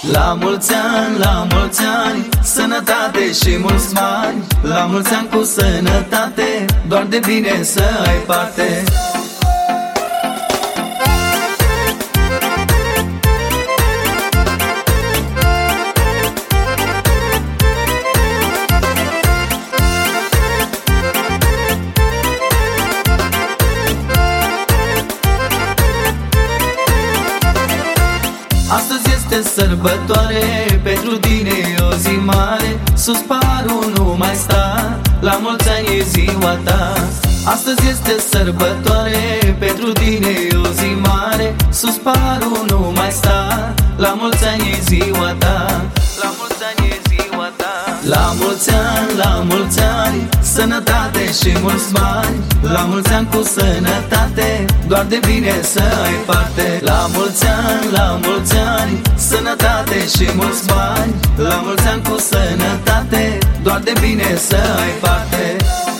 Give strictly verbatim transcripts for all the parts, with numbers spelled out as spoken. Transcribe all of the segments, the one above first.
La mulți ani, la mulți ani, sănătate și mulți bani. La mulți ani cu sănătate, doar de bine să ai parte. Astăzi este sărbătoare, pentru tine e o zi mare. Sus parul nu mai sta, la mulți ani e ziua ta. Astăzi este sărbătoare, pentru tine e o zi mare. Sus parul nu mai sta, la mulți ani e ziua ta. La mulți ani e ziua ta. La mulți ani, la mulți ani, sănătate și mulți bani. La mulți ani cu sănătate, doar de bine să ai parte. La mulți ani, la mulți ani, sănătate și mulți bani. La mulți ani cu sănătate, doar de bine să ai parte.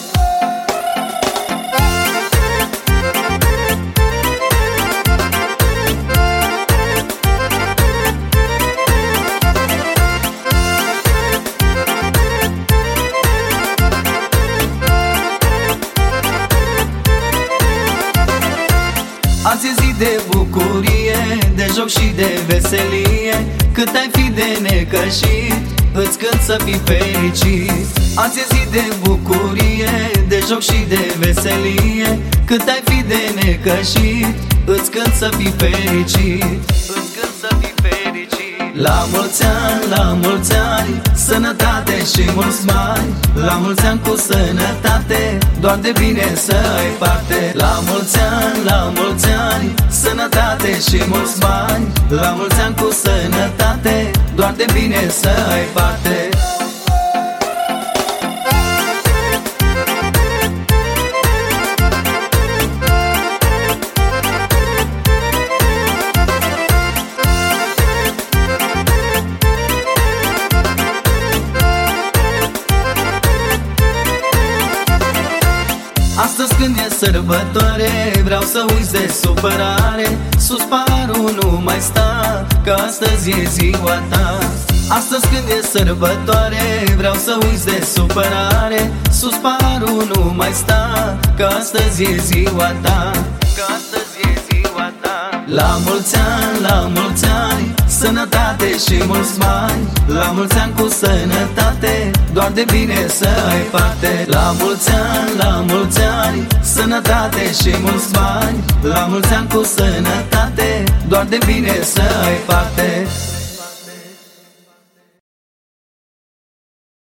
Azi e zi de bucurie, de joc și de veselie. Cât ai fi de necășit, îți cânt să fii fericit. Azi e zi de bucurie, de joc și de veselie. Cât ai fi de necășit, îți cânt să fii fericit. Îți cânt să fii fericit. La mulți ani, la mulți ani, sănătate și mulți bani. La mulți ani cu sănătate, doar de bine să ai parte. La mulți ani, la mulți ani, sănătate și mulți bani. La mulți ani cu sănătate, doar de bine să ai parte. Astăzi când e sărbătoare, vreau să uiți de supărare. Sus parul nu mai sta, că astăzi e ziua ta. Astăzi când e sărbătoare, vreau să uiți de supărare. Sus parul nu mai sta, că astăzi e ziua ta. Că astăzi e ziua ta. La mulți ani, la mulți ani, sănătate și mulți bani. La mulți ani cu sănătate, doar de bine să ai parte. La mulți ani, la mulți ani, sănătate și mulți bani. La mulți ani cu sănătate, doar de bine să ai parte.